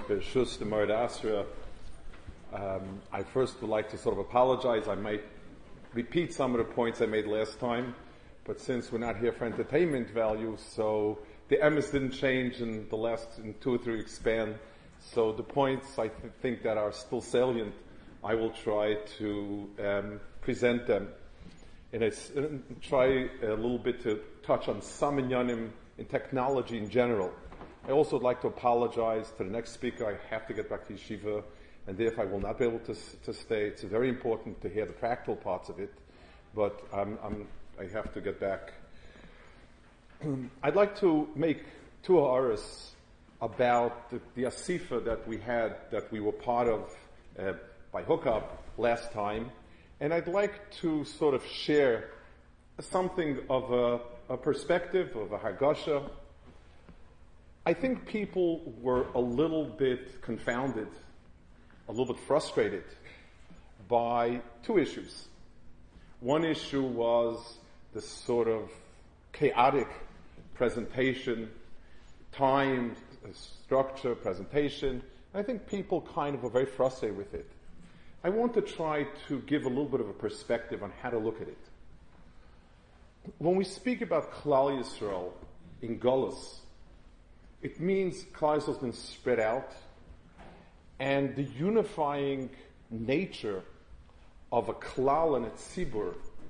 B'Shus Demar Asra. I first would like to sort of apologize. I might repeat some of the points I made last time, but since we're not here for entertainment value, so the emes didn't change in the last 2 or 3 weeks span. So the points I think that are still salient, I will try to present them. And try a little bit to touch on some inyanim in technology in general. I also would like to apologize to the next speaker. I have to get back to yeshiva, and therefore I will not be able to stay. It's very important to hear the practical parts of it, but I have to get back. I'd like to make 2 ha'aros about the asifa that we were part of by hookup last time, and I'd like to sort of share something of a perspective, of a hargasha. I think people were a little bit confounded, a little bit frustrated by 2 issues. One issue was the sort of chaotic presentation, time, structure, presentation. I think people kind of were very frustrated with it. I want to try to give a little bit of a perspective on how to look at it. When we speak about Klal Yisrael in Golus, it means Klal Yisrael has been spread out, and the unifying nature of a Klal and a Tzibur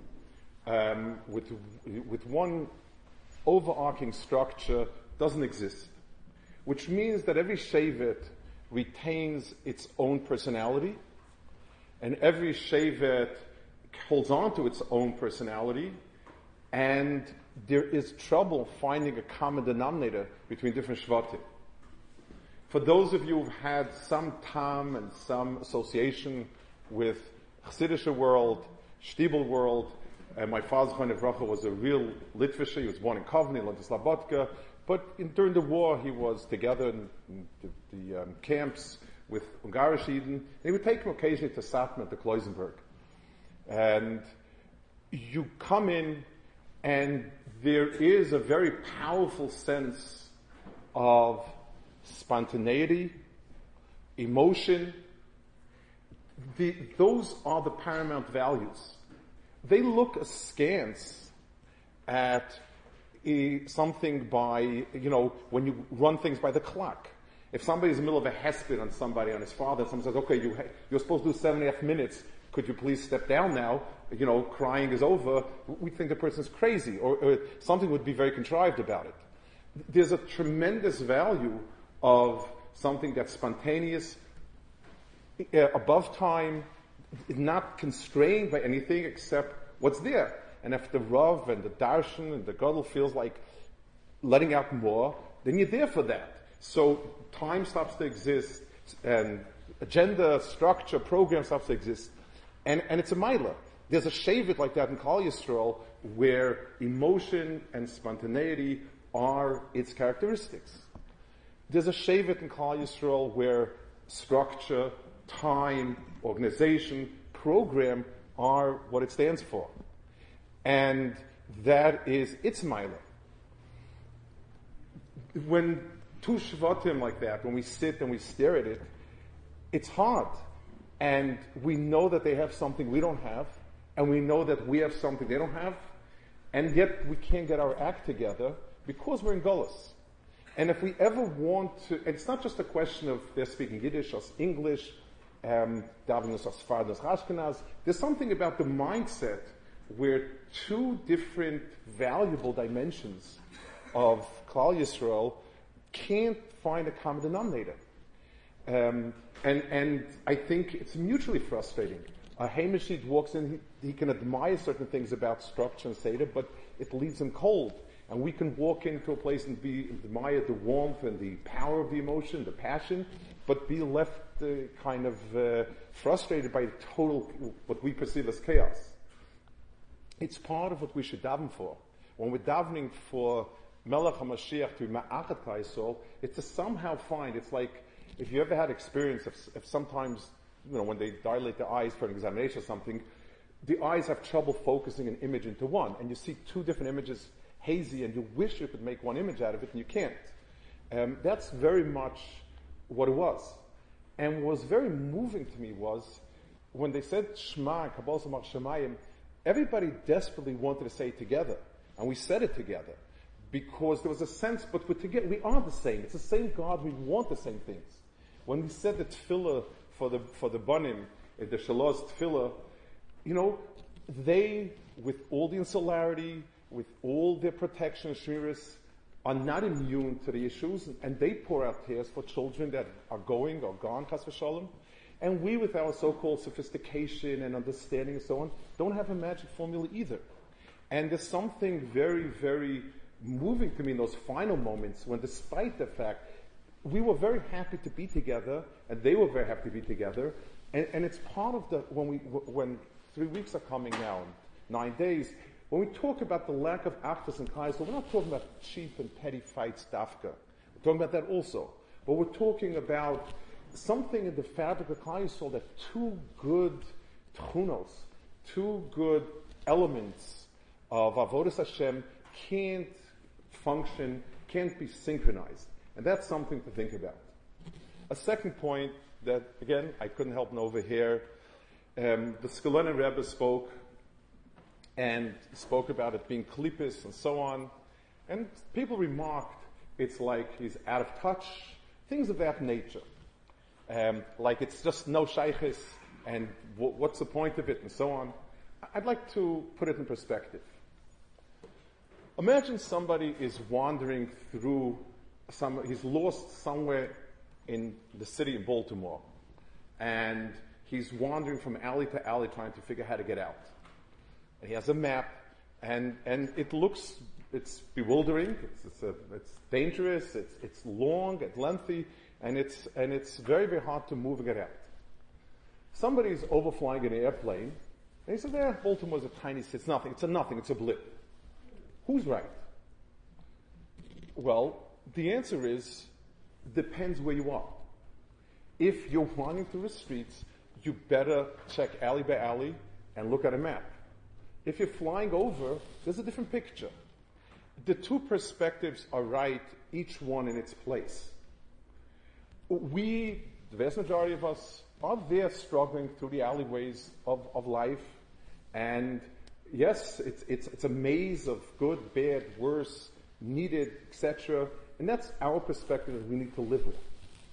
with one overarching structure doesn't exist, which means that every shevet retains its own personality, and every shevet holds on to its own personality, and there is trouble finding a common denominator between different shvatim. For those of you who've had some time and some association with Chassidish world, Shtibel world, and my father, Zechron Livracha, was a real Litvisher. He was born in Kovny, learned in Slobodka, but during the war he was together in the camps with Ungarish Eden. They would take him occasionally to Satmar, to Kloisenberg. And you come in, and there is a very powerful sense of spontaneity, emotion. Those are the paramount values. They look askance at something by, when you run things by the clock. If somebody's in the middle of a hesped on somebody, on his father, someone says, okay, you're supposed to do 7.5 minutes, could you please step down now? Crying is over. We think the person's crazy, or something would be very contrived about it. There's a tremendous value of something that's spontaneous, above time, not constrained by anything except what's there. And if the Rav and the Darshan and the Gadol feels like letting out more, then you're there for that. So time stops to exist, and agenda, structure, program stops to exist. And it's a maila. There's a shevet like that in Klal Yisrael where emotion and spontaneity are its characteristics. There's a shevet in Klal Yisrael where structure, time, organization, program are what it stands for. And that is its maila. When 2 shvatim like that, when we sit and we stare at it, it's hard. And we know that they have something we don't have, and we know that we have something they don't have, and yet we can't get our act together because we're in Golus. And if we ever want to, it's not just a question of they're speaking Yiddish or English, Davenos or Sfardos Ashkenaz. There's something about the mindset where 2 different valuable dimensions of Klal Yisrael can't find a common denominator. And I think it's mutually frustrating. A Hamishid walks in, he can admire certain things about structure and Seder, but it leaves him cold. And we can walk into a place and admire the warmth and the power of the emotion, the passion, but be left kind of frustrated by the total, what we perceive as chaos. It's part of what we should daven for. When we're davening for Melech HaMashiach to be Ma'achat Yisrael, it's to somehow find, it's like, if you ever had experience if sometimes, when they dilate the eyes for an examination or something, the eyes have trouble focusing an image into one, and you see 2 different images hazy, and you wish you could make one image out of it, and you can't. That's very much what it was. And what was very moving to me was when they said Shema, Kabbalah Samach Shemayim, everybody desperately wanted to say it together. And we said it together. Because there was a sense, but we're together, we are the same. It's the same God, we want the same things. When we said the tefillah for the Banim, the Shalaz tefillah, they, with all the insularity, with all their protection, shmiras, are not immune to the issues, and they pour out tears for children that are going or gone, chas v'shalom. And we, with our so-called sophistication and understanding and so on, don't have a magic formula either. And there's something very, very moving to me in those final moments when, despite the fact we were very happy to be together, and they were very happy to be together, and it's part of when 3 weeks are coming now, 9 days, when we talk about the lack of achdus and kaiser, we're not talking about cheap and petty fights, dafka. We're talking about that also. But we're talking about something in the fabric of Klal Yisrael that two good tchunos, two good elements of Avodas Hashem can't function, can't be synchronized. And that's something to think about. A second point that, again, I couldn't help but overhear, the Skulener Rebbe spoke about it being klipis and so on. And people remarked it's like he's out of touch, things of that nature. Like it's just no shaykhis, and what's the point of it, and so on. I'd like to put it in perspective. Imagine somebody is wandering through he's lost somewhere in the city of Baltimore, and he's wandering from alley to alley trying to figure out how to get out. And he has a map, and it's bewildering, it's dangerous, it's long, it's lengthy, and it's very, very hard to move and get out. Somebody's overflying an airplane, and he says, Baltimore's a tiny city, it's nothing, it's a blip. Who's right? Well, the answer is, depends where you are. If you're wandering through the streets, you better check alley by alley and look at a map. If you're flying over, there's a different picture. The two perspectives are right, each one in its place. We, the vast majority of us, are there struggling through the alleyways of life, and yes, it's a maze of good, bad, worse, needed, etc., and that's our perspective that we need to live with.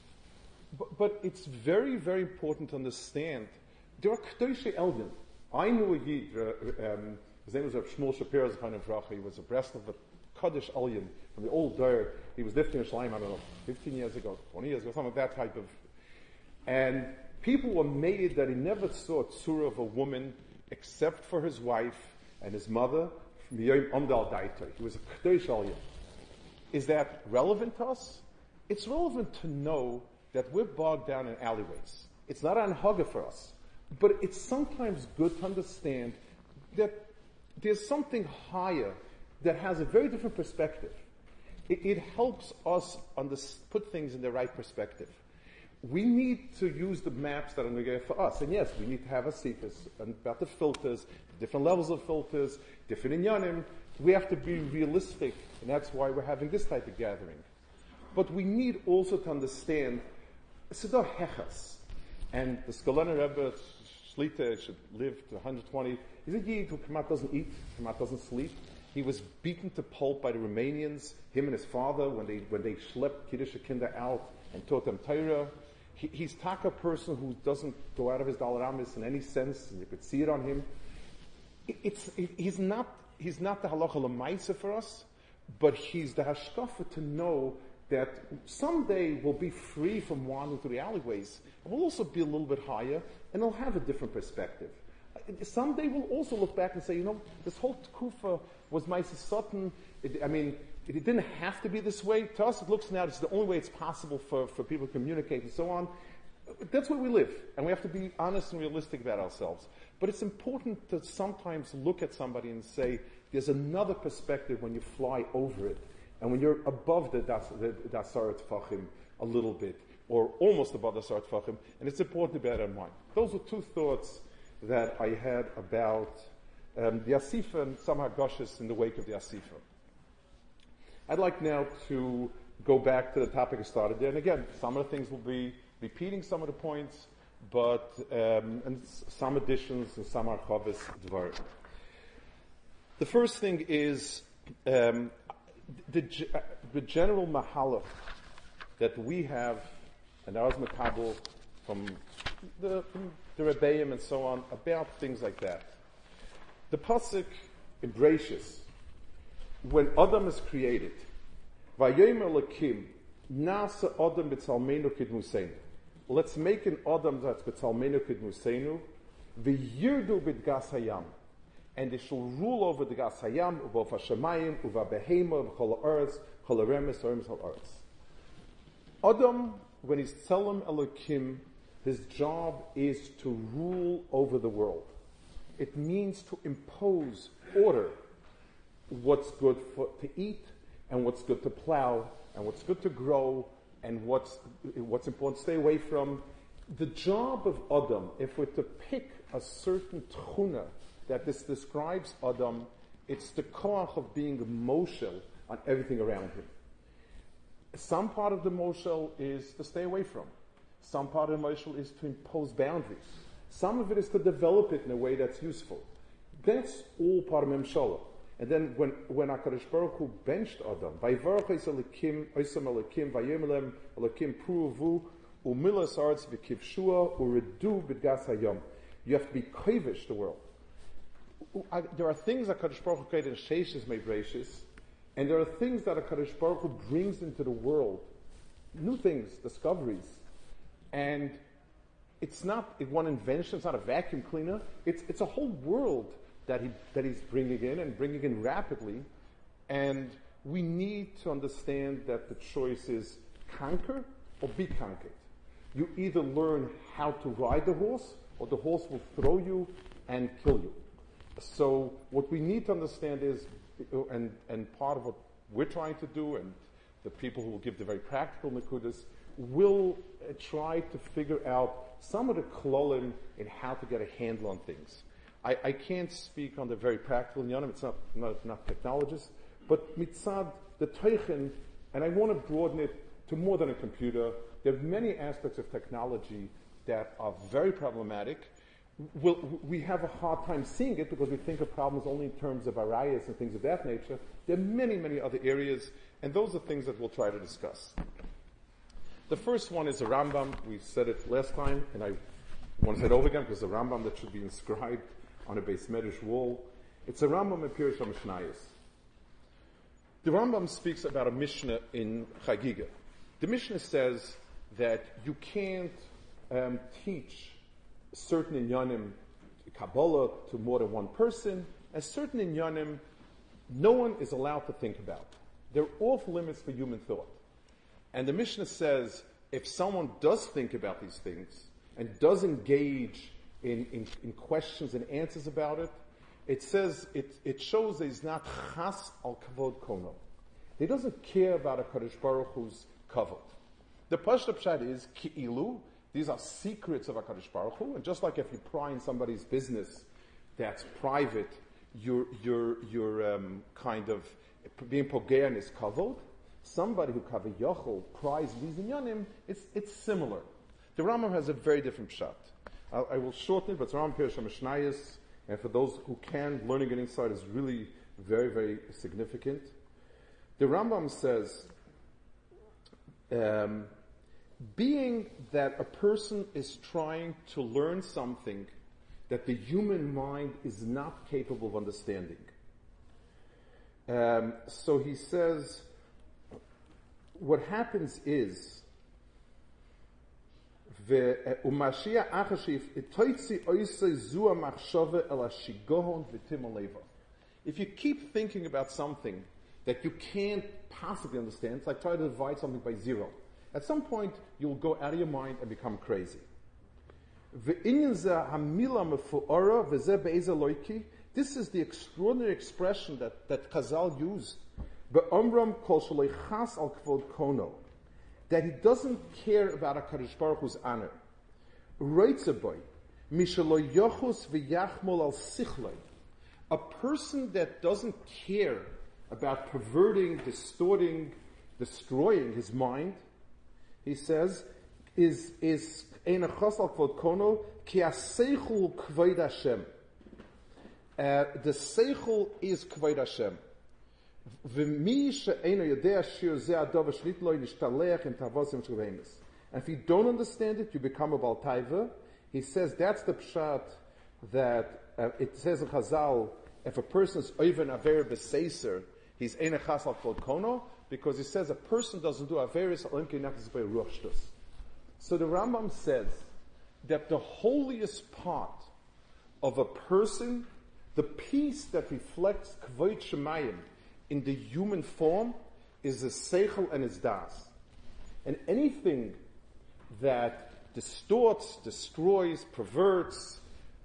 But it's very, very important to understand there are Kedoshei Elyon. I knew a Yid, his name was Shmuel Shapiro, he was a breast of a Kaddish Elyon from the old Dor. He was lifting a Shalim, I don't know, 15 years ago, 20 years ago, something of that type of. And people were made that he never saw a tzura of a woman except for his wife and his mother from Yom Amdal Daita. He was a Kedosh Elyon. Is that relevant to us? It's relevant to know that we're bogged down in alleyways. It's not an hugger for us. But it's sometimes good to understand that there's something higher that has a very different perspective. It helps us put things in the right perspective. We need to use the maps that are going to get for us. And yes, we need to have a sequence about the filters, the different levels of filters, different inyanim. We have to be realistic, and that's why we're having this type of gathering. But we need also to understand Siddur Hechas. And the Skulener Rebbe Shlita should live to 120. He's a Yid who doesn't eat, doesn't sleep. He was beaten to pulp by the Romanians, him and his father, when they schlepped Kiddush Kinder out and taught them Torah. He's taka person who doesn't go out of his dalaramis in any sense, and you could see it on him. He's not the halacha l'maisa for us, but he's the hashkafa to know that someday we'll be free from wandering through the alleyways. And we'll also be a little bit higher, and they'll have a different perspective. Someday we'll also look back and say, this whole tkufa was Maisa Sutton. It didn't have to be this way. To us, it looks now it's the only way it's possible for people to communicate and so on. That's where we live, and we have to be honest and realistic about ourselves. But it's important to sometimes look at somebody and say, there's another perspective when you fly over it, and when you're above the Asarat Fachim a little bit, or almost above the Asarat Fachim, and it's important to bear that in mind. Those are two thoughts that I had about the Asifa and some Hagashas in the wake of the Asifa. I'd like now to go back to the topic I started there. And again, some of the things will be repeating some of the points, but and some additions and some archavis dvar. The first thing is the general mahalach that we have, and ours makabel from the Rebbeim and so on, about things like that. The pasuk in Bereshis, when Adam is created, Vayomer Elokim nasa Adam b'tzalmenu kidmuseinu. Let's make an Adam that's b'tzalmenu kidmuseinu, v'yirdu b'dgas hayam, and they shall rule over the gas hayam, u'v'of hashemayim, u'v'abehema, u'v'chol ha'aretz, chol ha'remes, ha'remes ha'aretz. Adam, when he's Tzelem Elokim, his job is to rule over the world. It means to impose order, what's good to eat, and what's good to plow, and what's good to grow, and what's important to stay away from. The job of Adam, if we're to pick a certain tchuna that this describes Adam, it's the koach of being moshel on everything around him. Some part of the moshel is to stay away from. Some part of the moshel is to impose boundaries. Some of it is to develop it in a way that's useful. That's all part of Memshala. And then when HaKadosh Baruch Hu benched Adam, Vayvarach Elokim, Oisam Elokim, Vayemelem Elokim Pruvu, Umilas Arts V'Kivshua, Uredu B'Dgas Hayom. You have to be kovish the world. There are things that HaKadosh Baruch Hu created in Sheishes Meibreishis, and there are things that HaKadosh Baruch Hu brings into the world, new things, discoveries, and it's not one invention. It's not a vacuum cleaner. It's a whole world that he's bringing in rapidly, and we need to understand that the choice is conquer or be conquered. You either learn how to ride the horse, or the horse will throw you and kill you. So what we need to understand is, and part of what we're trying to do, and the people who will give the very practical nekudas will try to figure out some of the klolim in how to get a handle on things. I can't speak on the very practical inyanim. It's not technologist, but mitzad the teichen, and I want to broaden it to more than a computer. There are many aspects of technology that are very problematic. We have a hard time seeing it because we think of problems only in terms of arayas and things of that nature. There are many, many other areas, and those are things that we'll try to discuss. The first one is the Rambam. We said it last time, and I want to say it over again because the Rambam that should be inscribed on a Beis Medrash wall. It's a Rambam in Pirush HaMishnayos. The Rambam speaks about a Mishnah in Chagiga. The Mishnah says that you can't teach certain inyanim, Kabbalah, to more than one person, and certain inyanim no one is allowed to think about. They're off limits for human thought. And the Mishnah says, if someone does think about these things and does engage in questions and answers about it, it says, it shows that he's not chas al kavod kono. He doesn't care about a Kadosh Baruch Hu's kavod. The Pashto Pshat is ki'ilu. These are secrets of HaKadosh Baruch Hu, and just like if you pry in somebody's business that's private, you're kind of being pogeya in his kavod. Somebody who kaviyachol pries these inyanim, it's similar. The Rambam has a very different pshat. I will shorten it, but it's Rambam Pirush HaMishnayos, and for those who can, learning it inside is really very, very significant. The Rambam says, being that a person is trying to learn something that the human mind is not capable of understanding. So he says, what happens is, if you keep thinking about something that you can't possibly understand, it's like trying to divide something by zero. At some point, you'll go out of your mind and become crazy. This is the extraordinary expression that Chazal used. That he doesn't care about HaKadosh Baruch Hu's honor. A person that doesn't care about perverting, distorting, destroying his mind, he says, is Ein Chosal Kvod Kono Ki HaSeichel Kvod Hashem. The Seichel is Kvod Hashem. V'mi she'eino yodea shir zeh adov shnit lo yishtalech in tavosim shuveimus. And if you don't understand it, you become a Baal Taiva. He says that's the pshat that it says in Chazal, if a person is oiven aver b'seiser, he's ein chasal kol kono, because he says a person doesn't do averis alim kinachis by ruach shtus. So the Rambam says that the holiest part of a person, the piece that reflects kvod shemayim in the human form, is the seichel and his das. And anything that distorts, destroys, perverts,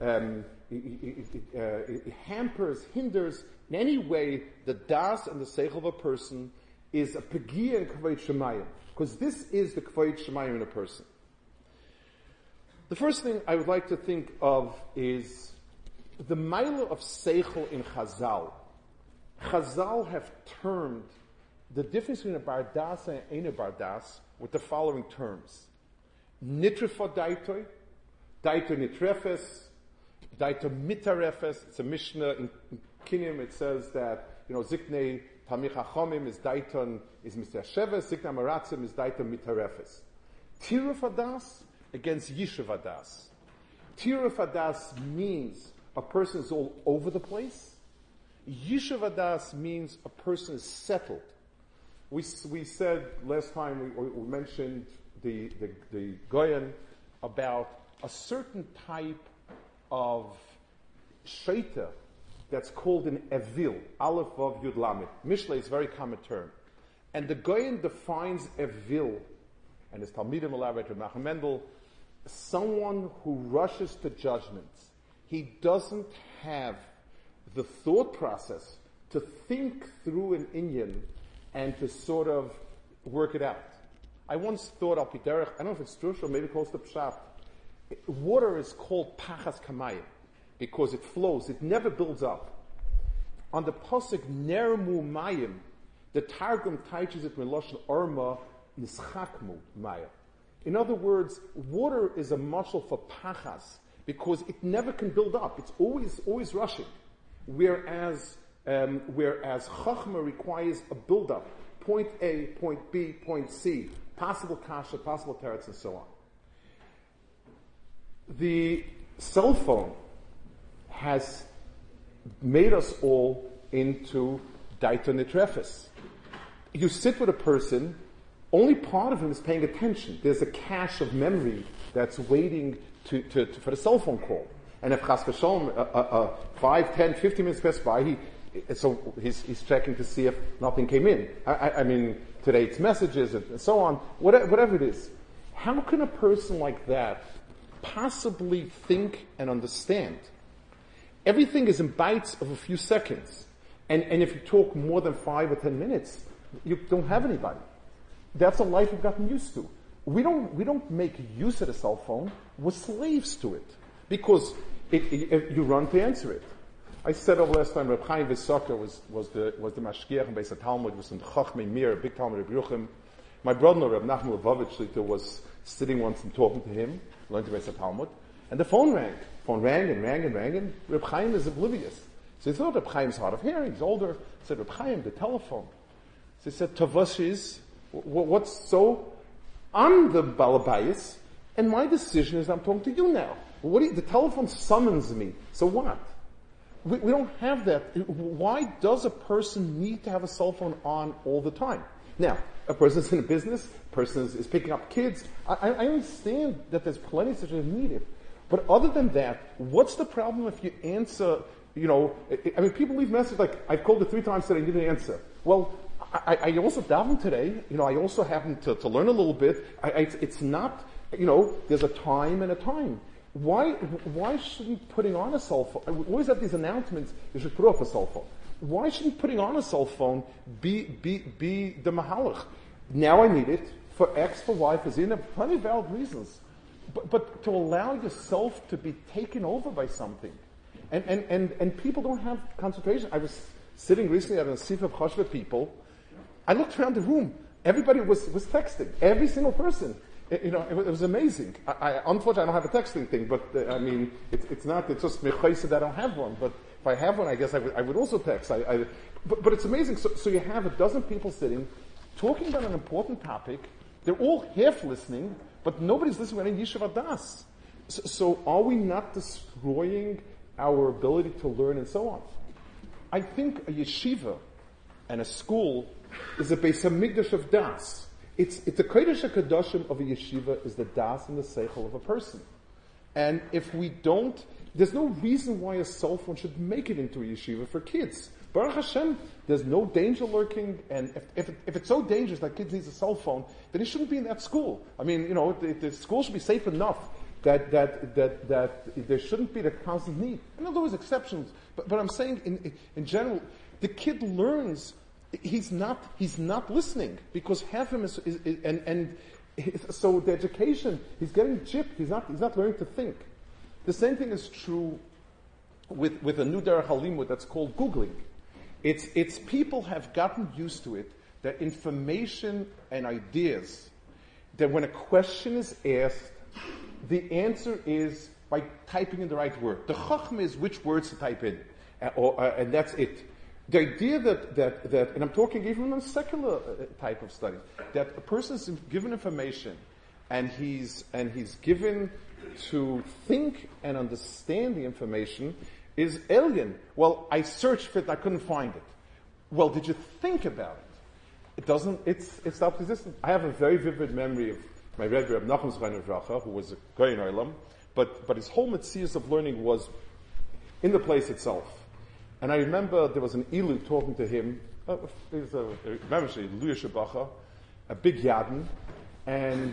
it hampers, hinders in any way the das and the seichel of a person is a pegia in kvod shemayim, because this is the kvod shemayim in a person. The first thing I would like to think of is the mila of seichel in Chazal. Chazal have termed the difference between a bardas and a bardas with the following terms: nitrifa daitoi, daitoi nitrefes, daitoi mitarefes. It's a Mishnah in Kinim. It says that, ziknei tamich hachomim is daiton is mitasheves, ziknei maratzim is daiton mitarefes. Tiruf adas against yishuv adas. Tiruf adas means a person is all over the place. Yishuv adas means a person is settled. We said last time, we mentioned the Goyen about a certain type of shaita that's called an evil, Aleph Vav Yud Lamed. Mishle is a very common term. And the Goyen defines evil, and his Talmidim elaborate with Nachum Mendel, someone who rushes to judgments. He doesn't have the thought process to think through an inyan and to sort of work it out. I once thought Al Piderech, I don't know if it's true or maybe close to Pshat, water is called Pachas Kamayim because it flows, it never builds up. On the Pasuk Nermu Mayim, the Targum teaches it Meloshen Orma Nischakmu Mayim. In other words, water is a mashal for Pachas because it never can build up. It's always rushing. Whereas Chachma requires a build-up. Point A, point B, point C. Possible kasha, possible teretz, and so on. The cell phone has made us all into daitonitrefes. You sit with a person, only part of him is paying attention. There's a cache of memory that's waiting for the cell phone call. And if Chas v'sholom, 5, 10, 15 minutes pass by, he's checking to see if nothing came in. I mean, today it's messages and so on, whatever it is. How can a person like that possibly think and understand? Everything is in bites of a few seconds. And if you talk more than 5 or 10 minutes, you don't have anybody. That's a life we've gotten used to. We don't make use of the cell phone. We're slaves to it. Because you run to answer it. I said over last time, Reb Chaim Visoka was the mashgiach in Beis Talmud, was in Chachmei Mir, big Talmud Reb Yeruchim. My brother, Reb Nachman Levovich, was sitting once and talking to him, learning to Beis Talmud, and the phone rang. Phone rang and rang and rang, and Reb Chaim is oblivious. So he thought Reb Chaim's hard of hearing, he's older. He said, Reb Chaim, the telephone. So he said, Tavashis, what's so? I'm the Balabayas, and my decision is I'm talking to you now. The telephone summons me. So what? We don't have that. Why does a person need to have a cell phone on all the time? Now, a person's in a business, a person is picking up kids. I understand that there's plenty of situations needed. But other than that, what's the problem if you answer, people leave messages like, I've called you 3 times today and you didn't answer. Well, I also daven today. I also happen to learn a little bit. It's not, there's a time and a time. Why shouldn't putting on a cell phone, we always have these announcements, you should put off a cell phone. Why shouldn't putting on a cell phone be the mahalach? Now I need it for X, for Y, for Z, and there are plenty of valid reasons. But to allow yourself to be taken over by something. And people don't have concentration. I was sitting recently at a Sif of Choshva people. I looked around the room. everybody was texting. Every single person. It was amazing. Unfortunately, I don't have a texting thing, but it's just mechaisa that I don't have one. But if I have one, I guess I would also text. But it's amazing. So you have a dozen people sitting, talking about an important topic. They're all half listening, but nobody's listening to any yeshiva das. So are we not destroying our ability to learn and so on? I think a yeshiva and a school is a Beis Hamikdash of das. It's the Kodesh HaKadoshim of a yeshiva is the das and the seichel of a person. And if we don't, there's no reason why a cell phone should make it into a yeshiva for kids. Baruch Hashem, there's no danger lurking, and if it's so dangerous that kids need a cell phone, then it shouldn't be in that school. The school should be safe enough that there shouldn't be the constant need. I know there was exceptions, but I'm saying in general, the kid learns. He's not listening because half of him so the education, he's getting chipped. He's not learning to think. The same thing is true with a new derech halimud that's called Googling. It's people have gotten used to it, that information and ideas, that when a question is asked, the answer is by typing in the right word. The chachma is which words to type in, and that's it. The idea that, and I'm talking even on a secular type of study, that a person is given information and he's given to think and understand the information is alien. Well, I searched for it, I couldn't find it. Well, did you think about it? It's not existent. I have a very vivid memory of my Rebbe, Reb Nachum Zchayin Uvracha, who was a Kohen Olam, but his whole metzius of learning was in the place itself. And I remember there was an Ilu talking to him, there's a Luya Shabacha, a big Yadin, and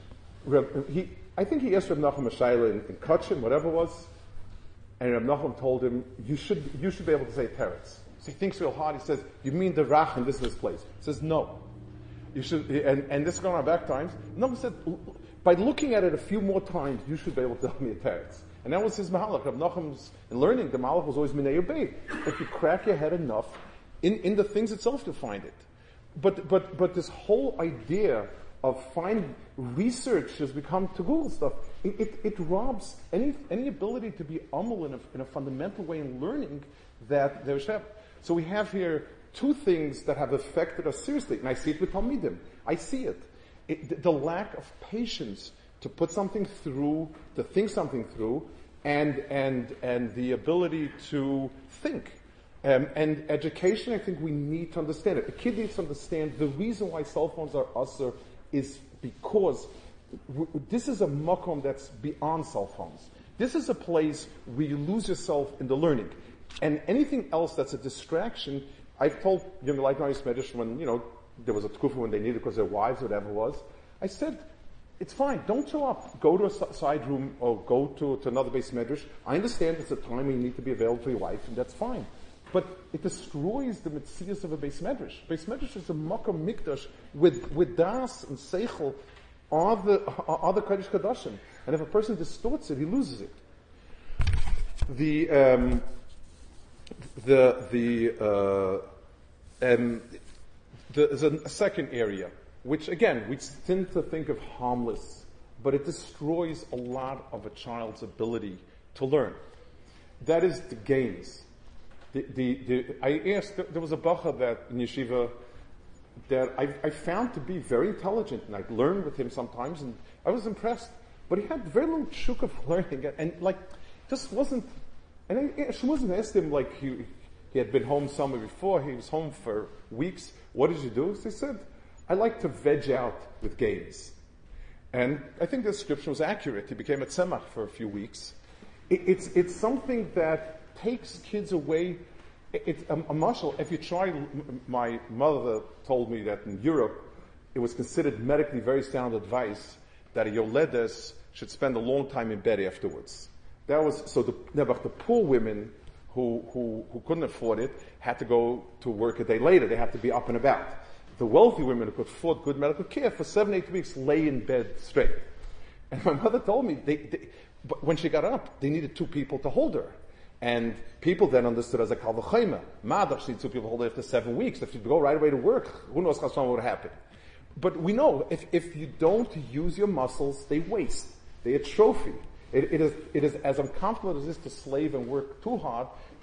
I think he asked Reb Nachum a shayla in Kachin, whatever it was, and Reb Nachum told him, you should be able to say teretz. So he thinks real hard, he says, you mean the Rach in this place? He says, no. You should, and this is going on back times. Nachum said, by looking at it a few more times, you should be able to tell me a teretz. And that was his mahalach. Reb Nachum's, in learning, the mahalach was always minei ubei. If you crack your head enough, in the things itself to find it. But this whole idea of research has become to Google stuff. It robs any ability to be amal in a fundamental way in learning that there's. So we have here two things that have affected us seriously, and I see it with Talmidim. I see it. The lack of patience to put something through, to think something through, and the ability to think. And education, I think we need to understand it. A kid needs to understand the reason why cell phones are usher is because this is a makom that's beyond cell phones. This is a place where you lose yourself in the learning. And anything else that's a distraction, I've told young like Nice Medish when, there was a tkufa when they needed it because their wives or whatever it was, I said, it's fine, don't show up. Go to a side room or go to another base medrash. I understand it's a time when you need to be available for your wife, and that's fine. But it destroys the metzius of a base medrash. Base medrash is a makom mikdash with das and seichel are the kodesh kadashim. And if a person distorts it, he loses it. There's a second area, which again, we tend to think of harmless, but it destroys a lot of a child's ability to learn. That is the games. I asked, there was a bacha that in yeshiva that I found to be very intelligent, and I'd learn with him sometimes, and I was impressed. But he had very little shuk of learning, and just wasn't. And she wasn't asked him he had been home summer before. He was home for weeks. What did you do? So he said, I like to veg out with games. And I think the description was accurate. He became a tzemach for a few weeks. It's something that takes kids away. It's a marshal. If you try, my mother told me that in Europe, it was considered medically very sound advice that a yoledes should spend a long time in bed afterwards. That was, so the poor women who couldn't afford it had to go to work a day later. They had to be up and about. The wealthy women who could afford good medical care for 7-8 weeks lay in bed straight. And my mother told me, but when she got up, they needed 2 people to hold her. And people then understood as a kalvachayma. Madach, she needs 2 people to hold her after 7 weeks. If you go right away to work, who knows what would happen. But we know if you don't use your muscles, they waste. They atrophy. It is as uncomfortable as it is to slave and work too hard.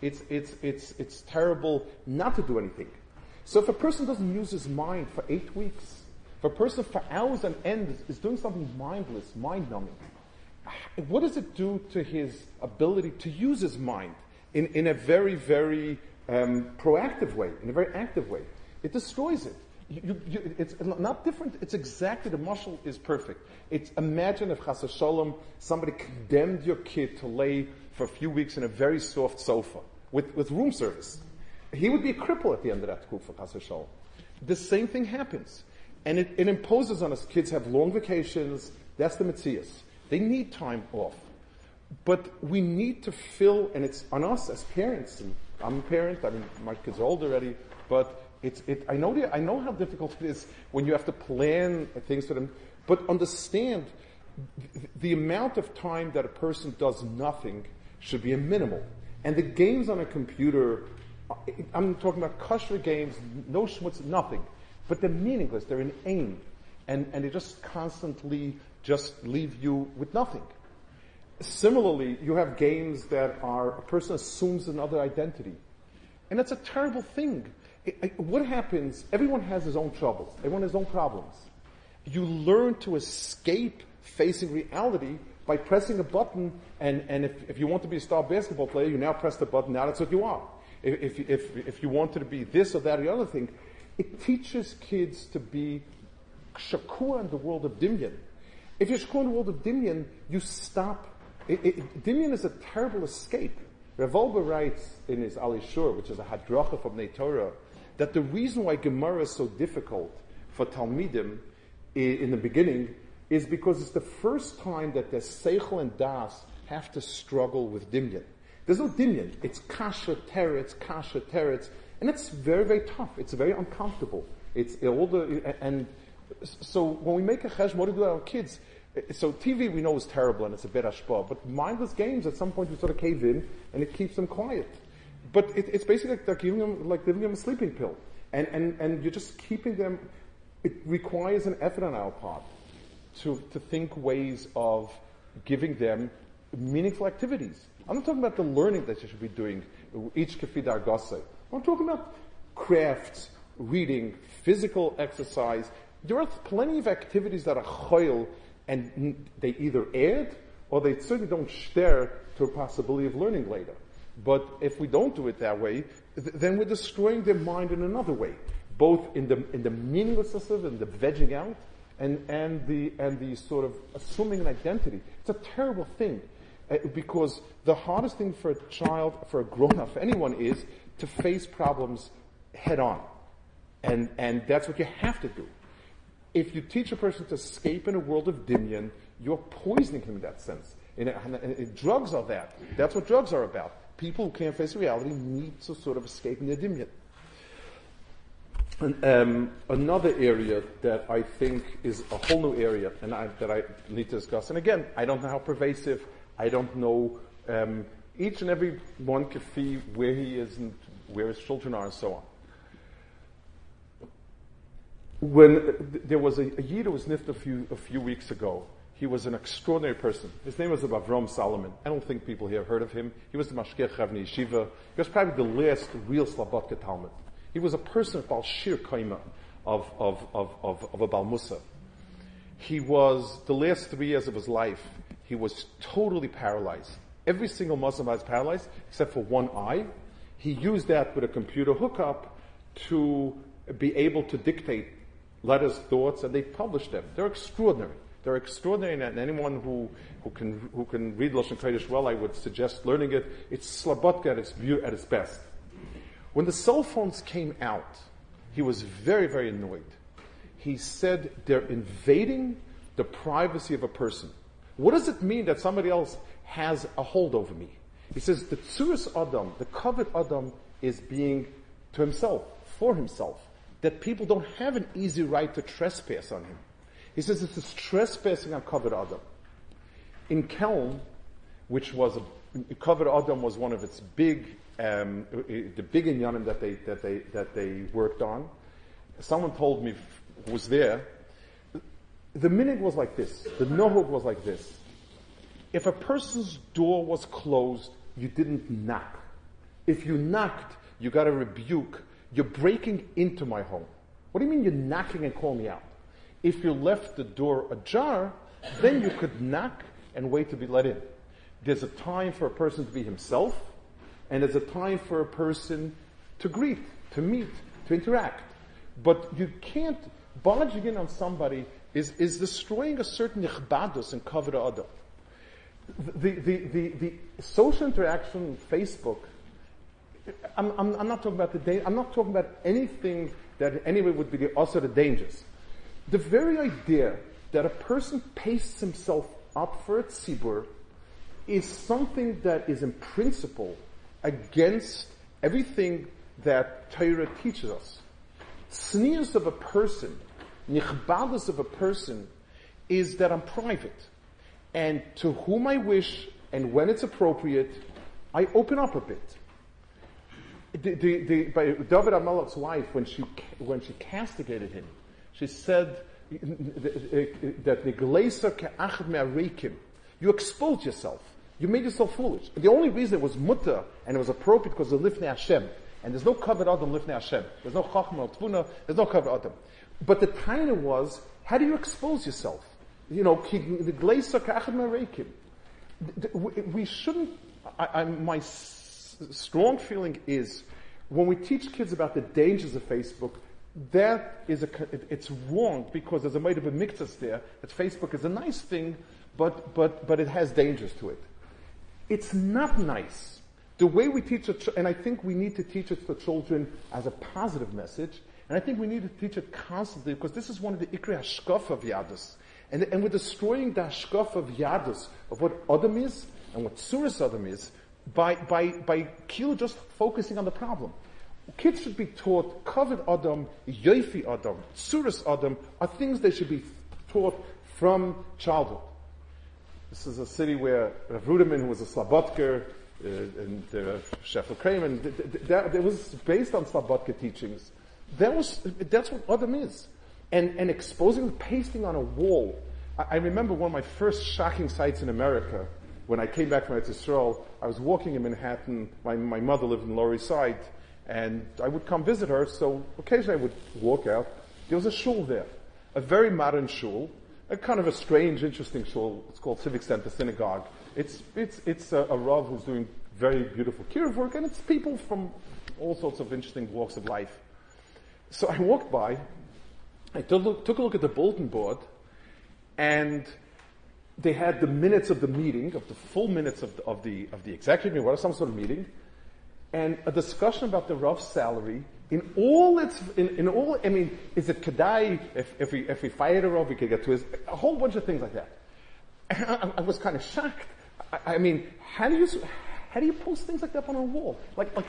It's terrible not to do anything. So if a person doesn't use his mind for 8 weeks, if a person for hours on end is doing something mindless, mind-numbing, what does it do to his ability to use his mind in a very, very proactive way, in a very active way? It destroys it. It's not different. It's exactly, the mashal is perfect. It's, imagine if Chas Shalom, somebody condemned your kid to lay for a few weeks in a very soft sofa with room service. He would be a cripple at the end of that kufa, Chas Shalom. The same thing happens. And it imposes on us. Kids have long vacations. That's the Metzias. They need time off. But we need to fill, and it's on us as parents. And I'm a parent. I mean, my kids are old already, but I know how difficult it is when you have to plan things for them, but understand the amount of time that a person does nothing should be a minimal. And the games on a computer, I'm talking about kosher games, no schmutz, nothing. But they're meaningless, they're inane. And they just constantly just leave you with nothing. Similarly, you have games that a person assumes another identity. And that's a terrible thing. What happens, everyone has his own troubles. Everyone has his own problems. You learn to escape facing reality by pressing a button, and if you want to be a star basketball player, you now press the button, now that's what you are. If you wanted to be this or that or the other thing, it teaches kids to be shakua in the world of Dimyan. If you're shakua in the world of Dimyan, you stop. Dimyan is a terrible escape. Rav Wolbe writes in his Ali Shur, which is a hadracha from Bnei Torah, that the reason why Gemara is so difficult for Talmidim in the beginning is because it's the first time that their Seichel and Das have to struggle with Dimyan. There's no Dimyan. It's kasha teretz, and it's very, very tough. It's very uncomfortable. So when we make a cheshbon, what do we do with our kids? So TV we know is terrible and it's a bit hashpah, but mindless games at some point we sort of cave in and it keeps them quiet. But it's basically like giving them a sleeping pill. And you're just keeping them. It requires an effort on our part to think ways of giving them meaningful activities. I'm not talking about the learning that you should be doing, each kefidar gase. I'm talking about crafts, reading, physical exercise. There are plenty of activities that are choil, and they either add or they certainly don't stare to a possibility of learning later. But if we don't do it that way, then we're destroying their mind in another way, both in the meaninglessness of it, and the vegging out, and the sort of assuming an identity. It's a terrible thing, because the hardest thing for a child, for a grown-up, for anyone, is to face problems head on, and that's what you have to do. If you teach a person to escape in a world of Dimyan, you're poisoning him in that sense. Drugs are that. That's what drugs are about. People who can't face reality need to sort of escape in their Dimyan. And, another area that I think is a whole new area, and that I need to discuss. And again, I don't know how pervasive. I don't know. Each and every one can see where he is and where his children are, and so on. When there was a Yid who was nifted a few weeks ago, he was an extraordinary person. His name was Avram Solomon. I don't think people here have heard of him. He was the Mashgiach Chavnei Yeshiva. He was probably the last real Slabodka Talmud. He was a person of Bal Shir Kaima, of a Bal Musa. He was, the last 3 years of his life, he was totally paralyzed. Every single Muslim was paralyzed, except for one eye. He used that with a computer hookup to be able to dictate letters, thoughts, and they published them. They're extraordinary. They're extraordinary, and anyone who can read Lashon Kodesh well, I would suggest learning it. It's Slabodka at its best. When the cell phones came out, he was very, very annoyed. He said they're invading the privacy of a person. What does it mean that somebody else has a hold over me? He says the tzuras Adam, the covet Adam, is being to himself, for himself. That people don't have an easy right to trespass on him. He says this is trespassing on covet Adam. In Kelm, which was covet Adam was one of its big, the big inyanim that they worked on. Someone told me, who was there, The minhag was like this. The nohug was like this. If a person's door was closed, you didn't knock. If you knocked, you got a rebuke. You're breaking into my home. What do you mean you're knocking and calling me out? If you left the door ajar, then you could knock and wait to be let in. There's a time for a person to be himself, and there's a time for a person to greet, to meet, to interact. But you can't, barging in on somebody is destroying a certain ichbadus and kavod adam. The social interaction, Facebook, I'm not talking about I'm not talking about anything that in any way would be also the dangers. The very idea that a person pastes himself up for a tzibur is something that is in principle against everything that Torah teaches us. Tznius of a person, nichbadus of a person, is that I'm private. And to whom I wish, and when it's appropriate, I open up a bit. By David HaMelech's wife, when she castigated him, she said that you exposed yourself. You made yourself foolish. The only reason it was mutter and it was appropriate because of Lifnei Hashem. And there's no kavod adam Lifnei Hashem. There's no chachma or tvuna. There's no kavod adam. But the taina was, how do you expose yourself? You know, the gleisa ka'achad me'areikim. We shouldn't. My strong feeling is when we teach kids about the dangers of Facebook, it's wrong because there's a might of a mixus there that Facebook is a nice thing, but it has dangers to it. It's not nice. The way we teach it, and I think we need to teach it to children as a positive message, and I think we need to teach it constantly because this is one of the ikri hashkaf of Yadus. And we're destroying the hashkaf of Yadus, of what Adam is and what Suras Adam is, by Kilo just focusing on the problem. Kids should be taught kavod Adam, yofi Adam, Suras Adam are things they should be taught from childhood. This is a city where Rav Ruderman, who was a Slabodker, and Shefel Kramer, that was based on Slabodka teachings. That's what Adam is. And exposing, pasting on a wall. I remember one of my first shocking sights in America, when I came back from Eretz Yisrael. I was walking in Manhattan. My mother lived in Lower East Side, and I would come visit her, so occasionally I would walk out. There was a shul there, a very modern shul, a kind of a strange, interesting shul. It's called Civic Center Synagogue. It's a Rav who's doing very beautiful kiruv work, and it's people from all sorts of interesting walks of life. So I walked by, I took a look at the bulletin board, and they had the minutes of the meeting, of the full minutes of the executive meeting, some sort of meeting, and a discussion about the Rav's salary in all, is it kedai, if we fire the Rav, we could get to his, a whole bunch of things like that. And I was kind of shocked. I mean, how do you post things like that on a wall?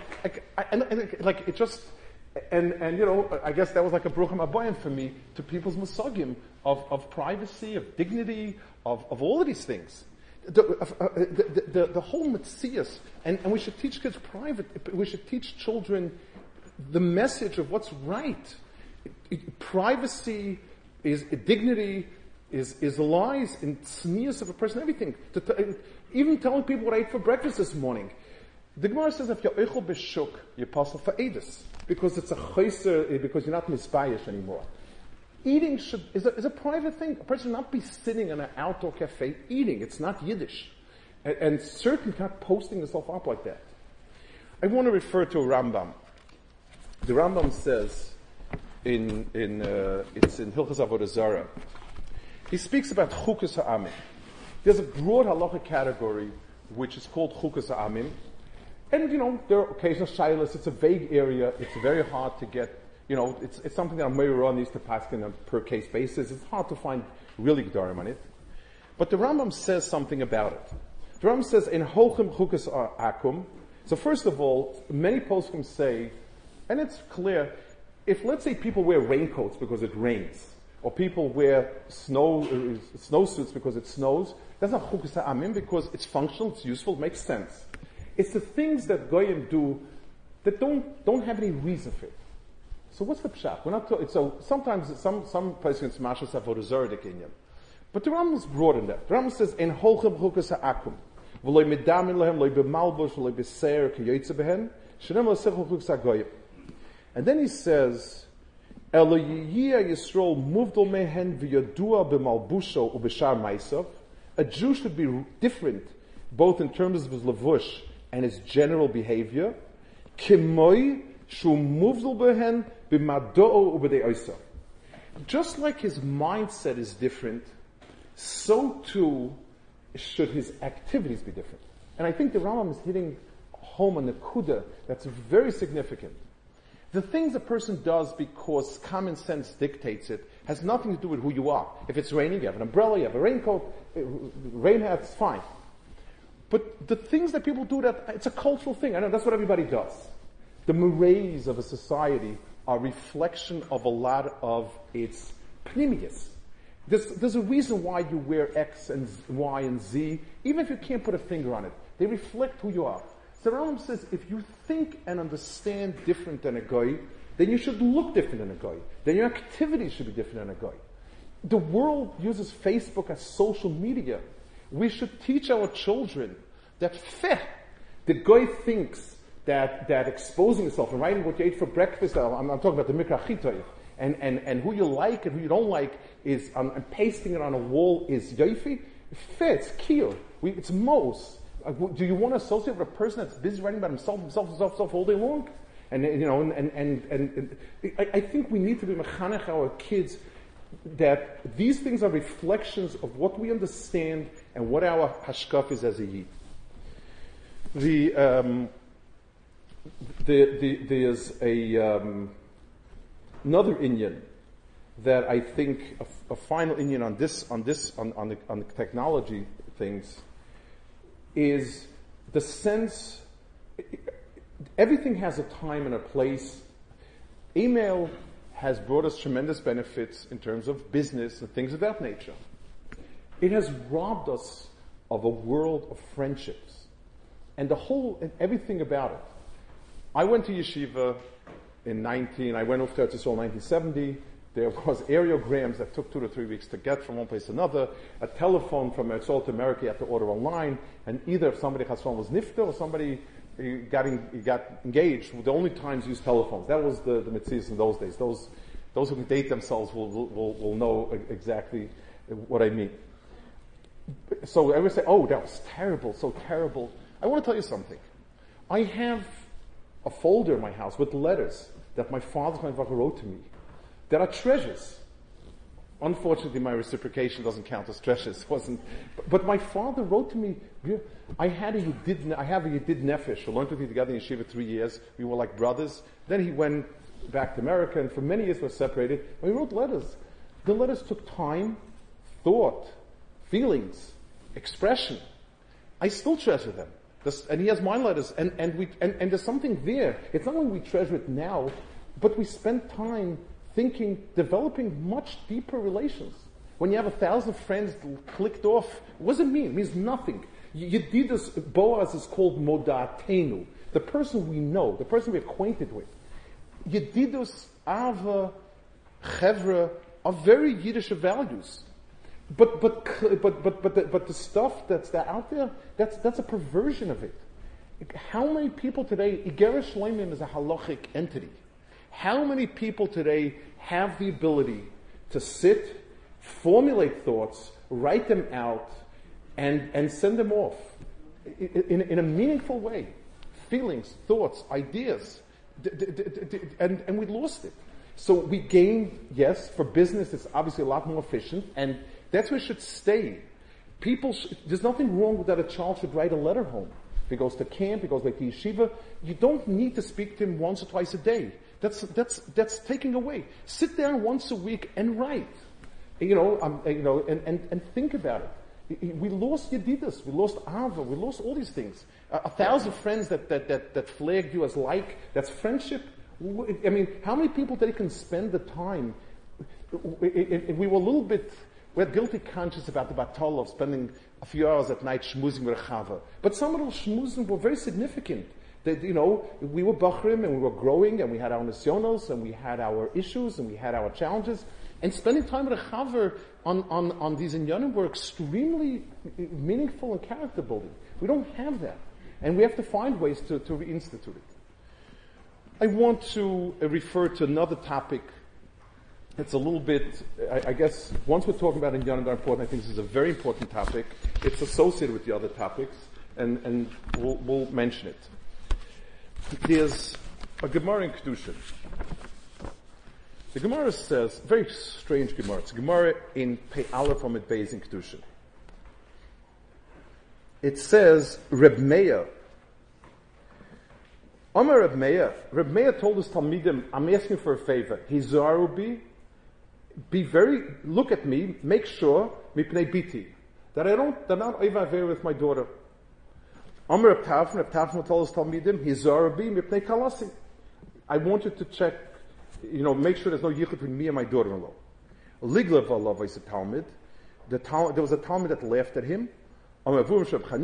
It just, and you know, I guess that was like a bruchim abayim for me to people's musagim of privacy, of dignity, of all of these things. The whole metzias, and we should teach kids we should teach children the message of what's right. Privacy is dignity, is lies and sneers of a person, everything. Even telling people what I ate for breakfast this morning. The Gemara says if you're eichel b'shuk, you're possible for edus, because it's a chayser, because you're not misbayish anymore. Eating is a private thing. A person should not be sitting in an outdoor cafe eating. It's not Yiddish. And certainly not posting yourself up like that. I want to refer to a Rambam. The Rambam says it's in Hilchos Avodah Zarah. He speaks about Chukas Ha'amim. There's a broad halacha category which is called Chukas Ha'amim. And, you know, there are occasional shilas. It's a vague area. It's very hard to get, you know, it's something that a Meirah needs to pass on a per case basis. It's hard to find really gedarim on it. But the Rambam says something about it. The Rambam says, in Hochem Chukas Akum. So first of all, many poskim say, and it's clear, if let's say people wear raincoats because it rains, or people wear snowsuits because it snows, that's not Chukas Ha'amim because it's functional, it's useful, it makes sense. It's the things that Goyim do that don't have any reason for it. So what's the pshat? We're not talking, so sometimes some places in Mashas Avodah Zarah Kinyan. But the Rambam is broader than that. The Rambam says, "En holchem chukas ha'akum, v'loy medamin lehem, loy b'malbush, v'loy b'seir, ki yoytze behen, shenem l'sechel chukas ha'goyim." And then he says, "Elo yiyah Yisrael muvdol mehen v'yodua b'malbusho u'b'shar ma'isov." A Jew should be different, both in terms of his levush and his general behavior. Kimoi shu muvdol behen b'mado'o u'b'dei oisov. Just like his mindset is different, so too should his activities be different. And I think the Rambam is hitting home on the kuda that's very significant. The things a person does because common sense dictates it has nothing to do with who you are. If it's raining, you have an umbrella, you have a raincoat, rain hat, it's fine. But the things that people do, that it's a cultural thing. I know that's what everybody does. The mores of a society are reflection of a lot of its pnimius. There's a reason why you wear X and Y and Z, even if you can't put a finger on it. They reflect who you are. So the Rambam says, if you think and understand different than a goy, then you should look different than a goy. Then your activities should be different than a goy. The world uses Facebook as social media. We should teach our children that the goy thinks that exposing yourself and writing what you ate for breakfast, I'm talking about the Mikra Chitoy, and who you like and who you don't like is, and pasting it on a wall is yoifi. It's kiyur. It's mos. Do you want to associate with a person that's busy writing about himself all day long? And I think we need to be mechanech our kids that these things are reflections of what we understand and what our hashkaf is as a yid. There's another inyan that I think a final inyan on the technology things is the sense everything has a time and a place. Email has brought us tremendous benefits in terms of business and things of that nature. It has robbed us of a world of friendships and everything about it. I went to yeshiva I went off to Eretz Yisrael in 1970. There was aerograms that took 2 to 3 weeks to get from one place to another. A telephone from Eretz Yisrael to America you had to order online, and either if somebody was nifta or somebody got engaged. The only times used telephones. That was the mitzvahs in those days. Those who can date themselves will know exactly what I mean. So everyone say, "Oh, that was terrible, so terrible." I want to tell you something. I have a folder in my house with letters that my father wrote to me. There are treasures. Unfortunately, my reciprocation doesn't count as treasures. But my father wrote to me. I have a Yedid Nefesh. I learned with him together in yeshiva 3 years. We were like brothers. Then he went back to America, and for many years we were separated. And we wrote letters. The letters took time, thought, feelings, expression. I still treasure them. And he has my letters, and there's something there. It's not only we treasure it now, but we spend time thinking, developing much deeper relations. When you have 1,000 friends clicked off, what does it mean? It means nothing. Yedidus Boaz is called Modatenu, the person we know, the person we're acquainted with. Yedidus Ava Chevra are very Yiddish values. But the stuff that's out there, that's a perversion of it. How many people today, Igerish Shleimim is a halachic entity. How many people today have the ability to sit, formulate thoughts, write them out, and send them off in a meaningful way? Feelings, thoughts, ideas, and we lost it. So we gained, yes, for business it's obviously a lot more efficient, and that's where it should stay. There's nothing wrong with that a child should write a letter home. If he goes to camp, he goes back to yeshiva, you don't need to speak to him once or twice a day. That's taking away. Sit down once a week and write. And think about it. We lost Yedidus, we lost Ava, we lost all these things. 1,000 friends that flagged you as that's friendship. I mean, how many people today can spend the time? We were a little bit, we had guilty conscience about the battle of spending a few hours at night schmoozing with a chava. But some of those schmoozing were very significant. We were Bachrim and we were growing and we had our nisyonos and we had our issues and we had our challenges. And spending time with a chaver on these inyanim were extremely meaningful and character building. We don't have that. And we have to find ways to reinstitute it. I want to refer to another topic. It's a little bit, I guess, once we're talking about inyanim that are important, I think this is a very important topic. It's associated with the other topics, and we'll mention it. There's a Gemara in Kedushin. The Gemara says, very strange Gemara. It's a Gemara in Pei Aleph Amud Beis in Kedushin. It says, Reb Meir. Amar Reb Meir. Reb Meir told his Talmidim, I'm asking for a favor. Hizaru look at me, make sure, mipnei biti, that I'm not over with my daughter. Amar Reb Tavon told his Talmidim, Hizaru mipnei kalasi. I want you to check, make sure there's no yichud between me and my daughter-in-law. Liglav Allah is a Talmud. There was a Talmud that laughed at him. And then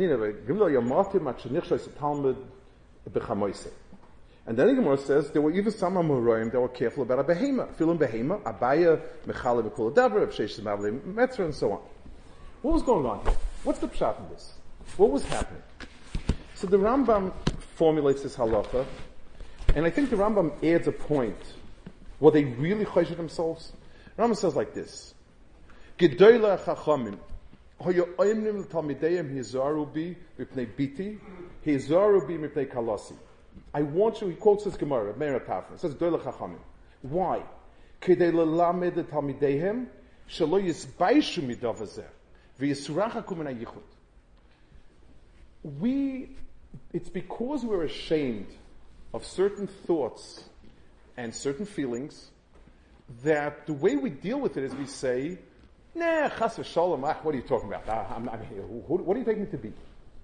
the Gemara says there were even some Amoraim that were careful about a behema, filim behema, abaya, mechale v'kol adaber, avsheish zemavle metzra, and so on. What was going on here? What's the pshat in this? What was happening? So the Rambam formulates this halacha, and I think the Rambam adds a point. Were they really chayshit themselves? The Rambam says like this: Gedoylei chachamim hoyo oimnim l'talmideihem hizaru bi mipnei biti, hizaru bi mipnei kalasi. I want you, he quotes this Gemara, Meir Tafel. It says, Doyle Chachamim. Why? Kedei lelamed et talmideihem shelo yisbaishu midav hazeh v'yisurachaku min hayichud. It's because we're ashamed of certain thoughts and certain feelings that the way we deal with it is we say, nah, chas v'shalom, what are you talking about? What do you take me to be?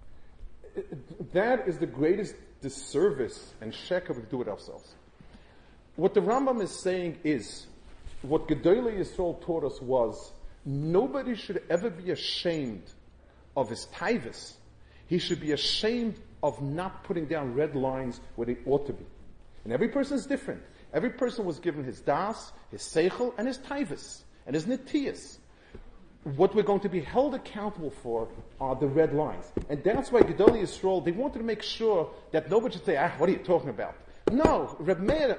That is the greatest disservice and sheker we do it ourselves. What the Rambam is saying is, what Gedolei Yisrael taught us was, nobody should ever be ashamed of his taivus. He should be ashamed of not putting down red lines where they ought to be. And every person is different. Every person was given his das, his seichel, and his taivus, and his nitiyas. What we're going to be held accountable for are the red lines. And that's why Gedolei Yisrael, they wanted to make sure that nobody should say, what are you talking about? No, Reb Meir,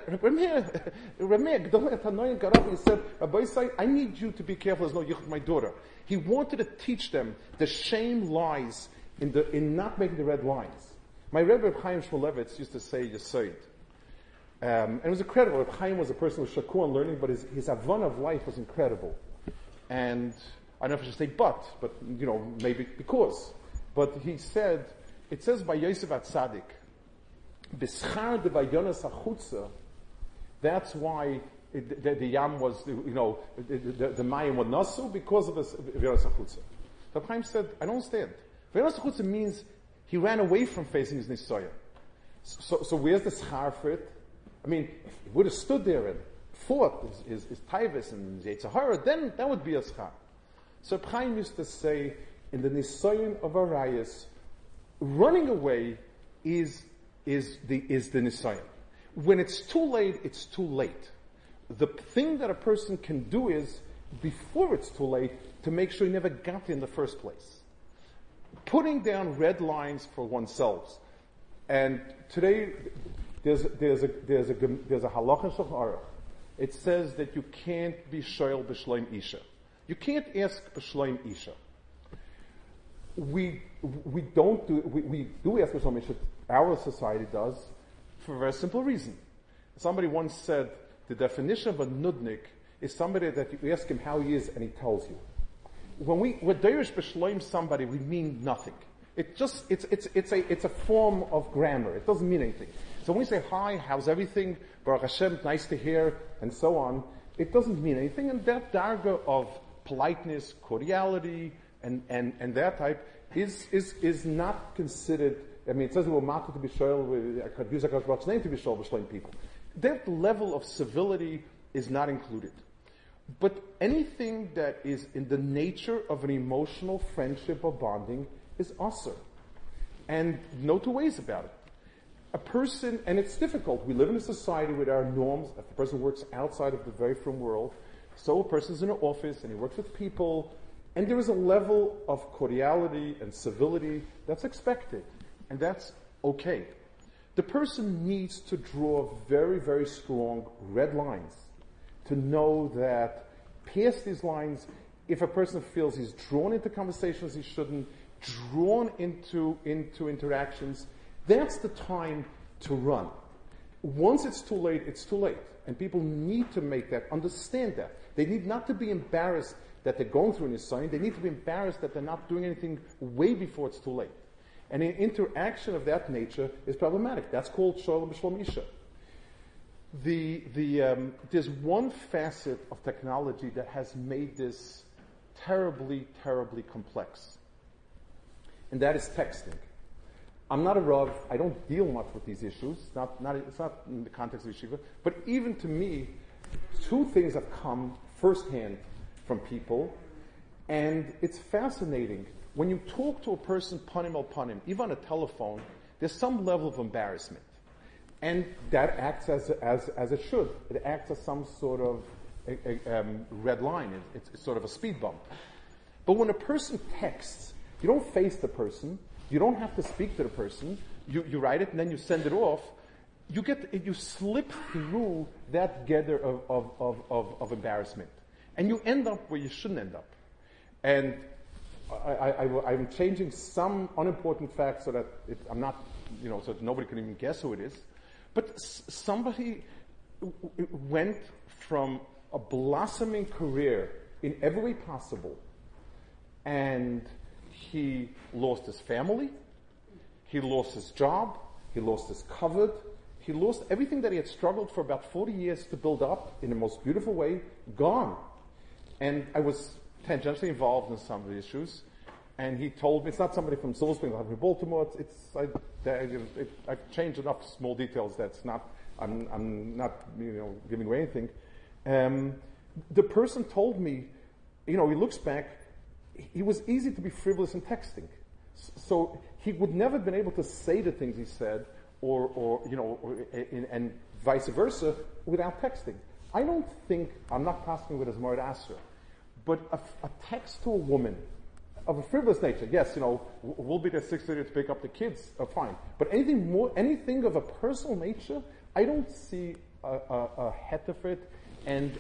Gedolei Tanoim got up and he said, Rabbi Yisai, I need you to be careful, there's no yichud my daughter. He wanted to teach them the shame lies in not making the red lines. My Rebbe Reb Chaim Shmulevitz used to say Yesod. And it was incredible. Reb Chaim was a person who was shakur on learning, but his avon of life was incredible. And I don't know if I should say but, maybe because. But he said, it says by Yosef HaTzadik, B'schar de vayonas hachutza, that's why the yam was, the mayim was nasu, because of vayonas hachutza. Reb Chaim said, I don't understand. Vayonas hachutza means he ran away from facing his nisoya. So where's the schar for it? I mean, if he would have stood there and fought his taivus and his Yetzirah, then that would be a schar. So Chaim used to say, in the nisayon of arayas, running away is the nisayon. When it's too late, it's too late. The thing that a person can do is, before it's too late, to make sure he never got there in the first place. Putting down red lines for oneself. And today, there's a halacha in Shulchan Aruch. It says that you can't be shoyel b'shloim isha. You can't ask b'shloim isha. We do ask b'shloim isha. Our society does, for a very simple reason. Somebody once said the definition of a nudnik is somebody that you ask him how he is and he tells you. When we're derish b'shloim somebody, we mean nothing. It's a form of grammar. It doesn't mean anything. So when we say hi, how's everything? Baruch Hashem, nice to hear, and so on. It doesn't mean anything, and that darga of politeness, cordiality, and that type is not considered. I mean, it says we're matter to be shoyel. I could use Hakadosh name to be shoyel b'shloim people. That level of civility is not included. But anything that is in the nature of an emotional friendship or bonding is usher. And no two ways about it. a person, and it's difficult. We live in a society with our norms. If the person works outside of the very firm world, so a person's in an office and he works with people, and there is a level of cordiality and civility that's expected, and that's okay. The person needs to draw very, very strong red lines to know that past these lines, if a person feels he's drawn into conversations he shouldn't, drawn into interactions, that's the time to run. Once it's too late, it's too late. And people need to make that, understand that. They need not to be embarrassed that they're going through an assignment. They need to be embarrassed that they're not doing anything way before it's too late. And an interaction of that nature is problematic. That's called Sholem B'Shlom Isha. There's one facet of technology that has made this terribly, terribly complex. And that is texting. I'm not a Rav. I don't deal much with these issues. It's not in the context of yeshiva. But even to me, two things have come firsthand from people. And it's fascinating. When you talk to a person, panim el panim, even on a telephone, there's some level of embarrassment. And that acts as it should. It acts as some sort of red line. It's sort of a speed bump. But when a person texts, you don't face the person. You don't have to speak to the person. You write it and then you send it off. You slip through that gather of embarrassment. And you end up where you shouldn't end up. And I'm changing some unimportant facts so that I'm not, so that nobody can even guess who it is. But somebody went from a blossoming career in every way possible, and he lost his family, he lost his job, he lost his covered, he lost everything that he had struggled for about 40 years to build up in the most beautiful way, gone. And I was tangentially involved in some of the issues, and he told me, it's not somebody from Silver Spring, from Baltimore, I've changed enough small details that's not, I'm not, giving away anything. The person told me, he looks back, he was easy to be frivolous in texting. So he would never have been able to say the things he said, and vice versa, without texting. I don't think, I'm not passing with his Moed Asra, but a text to a woman of a frivolous nature, yes, we'll be there 6:30 to pick up the kids, fine. But anything of a personal nature, I don't see a heter for it. And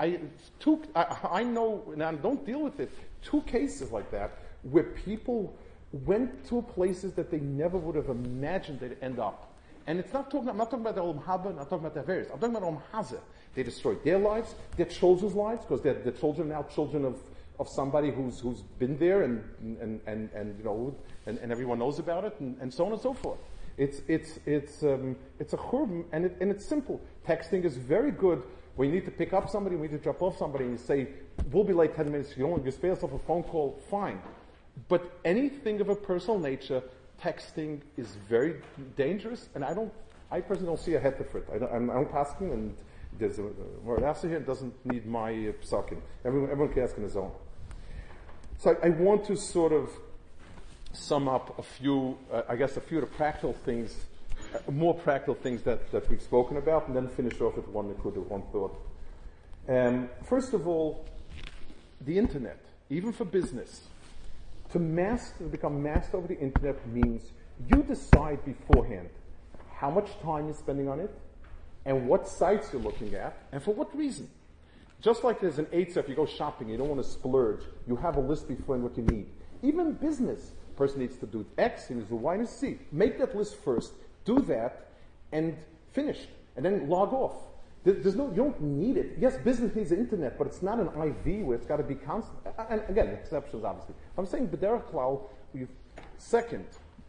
I know, and I don't deal with it, 2 cases like that, where people went to places that they never would have imagined they'd end up. And I'm not talking about the Olam Haba, I'm not talking about the various. I'm talking about Olam Hazeh. They destroyed their lives, their children's lives, because the children are now children of somebody who's been there and everyone knows about it, and so on and so forth. It's a churban, and it's simple. Texting is very good when you need to pick up somebody, when you need to drop off somebody, and you say, we'll be late 10 minutes, you spare yourself a phone call, fine. But anything of a personal nature, texting is very dangerous, and I personally don't see a heter for it. I'm asking, and there's a word answer here, it doesn't need my psakim. Everyone can ask on his own. So I want to sort of sum up a few of the practical things, more practical things that we've spoken about, and then finish off with one thought. First of all, the internet, even for business. To become master over the internet means you decide beforehand how much time you're spending on it, and what sites you're looking at, and for what reason. Just like there's an eitzah, if you go shopping, you don't want to splurge, you have a list beforehand what you need. Even business, person needs to do X, he needs to do Y and Z. Make that list first, do that, and finish. And then log off. You don't need it. Yes, business needs the internet, but it's not an IV where it's got to be constant. And again, exceptions obviously. I'm saying b'derech klal. Second,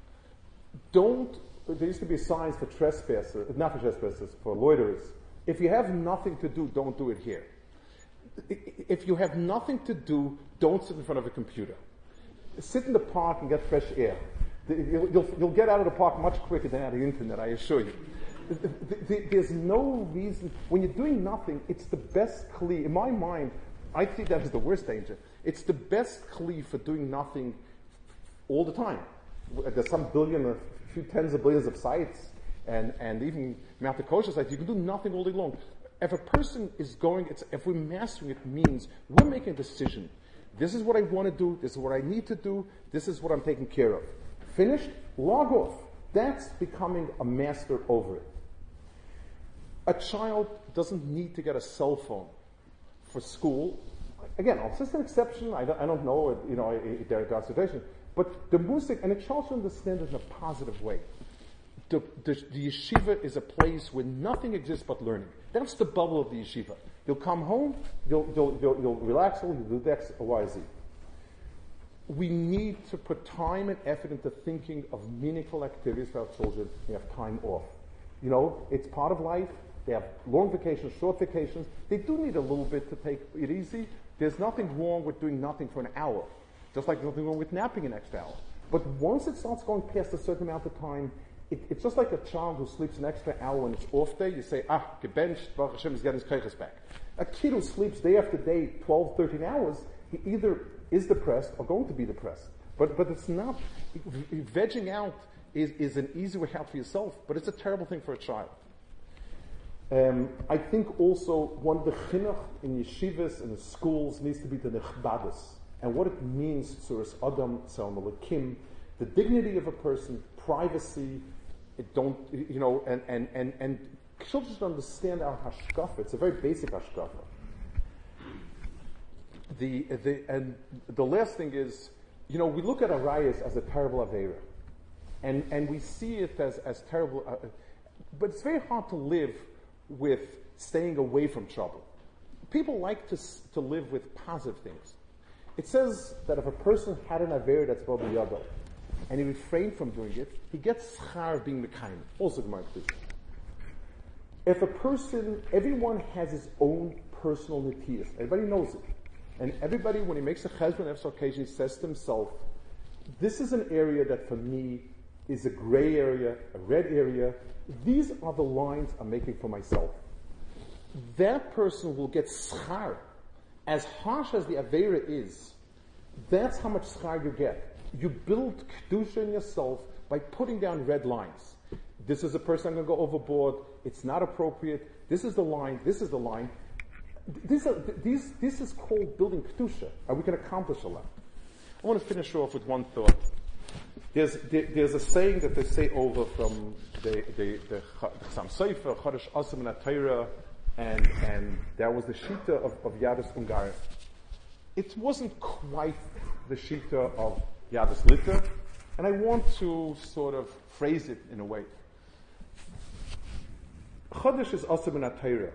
there used to be signs for trespassers, not for trespassers, for loiterers. If you have nothing to do, don't do it here. If you have nothing to do, don't sit in front of a computer. Sit in the park and get fresh air. You'll get out of the park much quicker than out of the internet, I assure you. There's no reason, when you're doing nothing, it's the best kli. In my mind, I think that is the worst danger. It's the best kli for doing nothing all the time. There's some billion, a few tens of billions of sites, and even Mount Kosher says you can do nothing all day long. If a person is going, if we're mastering it, means we're making a decision. This is what I want to do. This is what I need to do. This is what I'm taking care of. Finished? Log off. That's becoming a master over it. A child doesn't need to get a cell phone for school. Again, it's just an exception. I don't know, their situation. But the music, and a child should understand it in a positive way. The yeshiva is a place where nothing exists but learning. That's the bubble of the yeshiva. You'll come home, you'll relax, you'll do X, Y, Z. We need to put time and effort into thinking of meaningful activities for our children. They have time off. It's part of life. They have long vacations, short vacations. They do need a little bit to take it easy. There's nothing wrong with doing nothing for an hour. Just like there's nothing wrong with napping an extra hour. But once it starts going past a certain amount of time, it's just like a child who sleeps an extra hour on its off day. You say, gebenched, Baruch Hashem is getting his keiches back. A kid who sleeps day after day, 12, 13 hours, he either is depressed or going to be depressed. But it's not, vegging out is an easy way out for yourself, but it's a terrible thing for a child. I think also one of the chinuch in yeshivas and the schools needs to be the nechbadus, and what it means, tzuras adam, tzalma lekim, the dignity of a person, privacy, and children should understand our hashkafa. It's a very basic hashkafa. And the last thing is, we look at arayas as a terrible aveira, and we see it as terrible, but it's very hard to live with staying away from trouble. People like to live with positive things. It says that if a person had an aveira that's Baba Yada, and he refrained from doing it, he gets schar of being mekayim. Also Gemara Kedusha. If a person, everyone has his own personal netiyas. Everybody knows it. And everybody, when he makes a cheshbon after occasion, he says to himself, this is an area that for me is a gray area, a red area. These are the lines I'm making for myself. That person will get schar. As harsh as the aveira is, that's how much schar you get. You build kedusha in yourself by putting down red lines. This is a person I'm going to go overboard. It's not appropriate. This is the line. This is the line. This is called building kedusha, and we can accomplish a lot. I want to finish off with one thought. There's a saying that they say over from the Chassam Sofer, Chodesh Asim and Atayra, and that was the Shita of Yadus Ungar. It wasn't quite the Shita of Yadus Litter, and I want to sort of phrase it in a way. Chodesh is Asim and Atayra,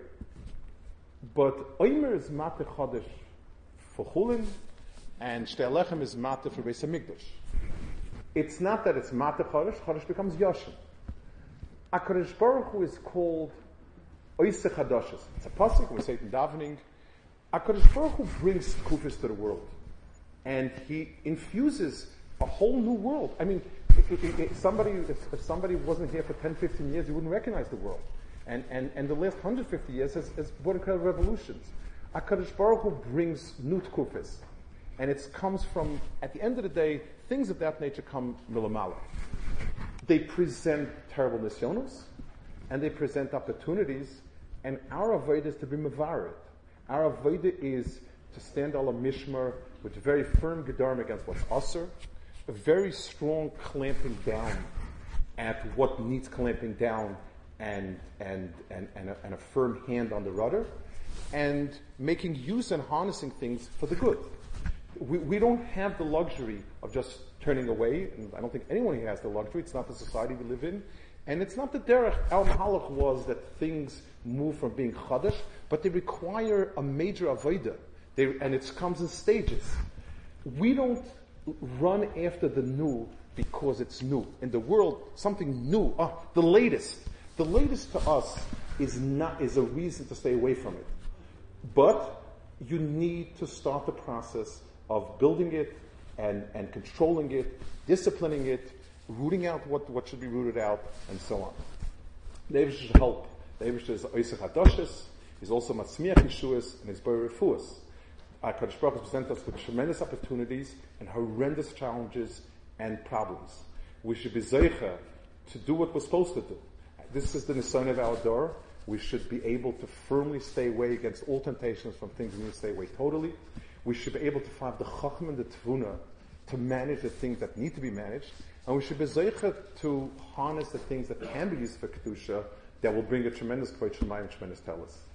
but Omer is Mate Chodesh for Chulin, and Shtei Lechem is Mate for Beis HaMikdash. It's not that it's Mate Chodesh, Chodesh becomes Yoshin. HaKadosh Baruch Hu is called Oise Chadoshes. It's a pasuk, we say it in davening. HaKadosh Baruch Hu brings kufis to the world. And he infuses a whole new world. I mean, if somebody wasn't here for 10, 15 years, you wouldn't recognize the world. And the last 150 years has brought incredible revolutions. HaKadosh Baruch Hu brings new kufis. And it comes from, at the end of the day, things of that nature come milamala. They present terrible nisyonos, and they present opportunities, and our avodah is to be mevaret. Our avodah is to stand ala mishmar with very firm gedarim against what's asur, a very strong clamping down at what needs clamping down, and a firm hand on the rudder, and making use and harnessing things for the good. We don't have the luxury of just turning away, and I don't think anyone here has the luxury. It's not the society we live in. And it's not the derech. Our mahalach was that things move from being chadash, but they require a major avodah. And it comes in stages. We don't run after the new because it's new. In the world, something new, the latest. The latest to us is a reason to stay away from it. But you need to start the process of building it and controlling it, disciplining it, rooting out what should be rooted out, and so on. The Eibush should help. The Eibush is Oisech HaDoshes, he's also Matzmiach Yeshuas, and he's Bor Refuas. HaKadosh Baruch Hu presents us with tremendous opportunities and horrendous challenges and problems. We should be zeicha to do what we're supposed to do. this is the nisan of our door. We should be able to firmly stay away against all temptations from things we need to stay away totally. We should be able to find the chacham and the tefuna to manage the things that need to be managed. And we should be zeicha to harness the things that can be used for kedusha that will bring a tremendous kvod shemayim, tremendous talus.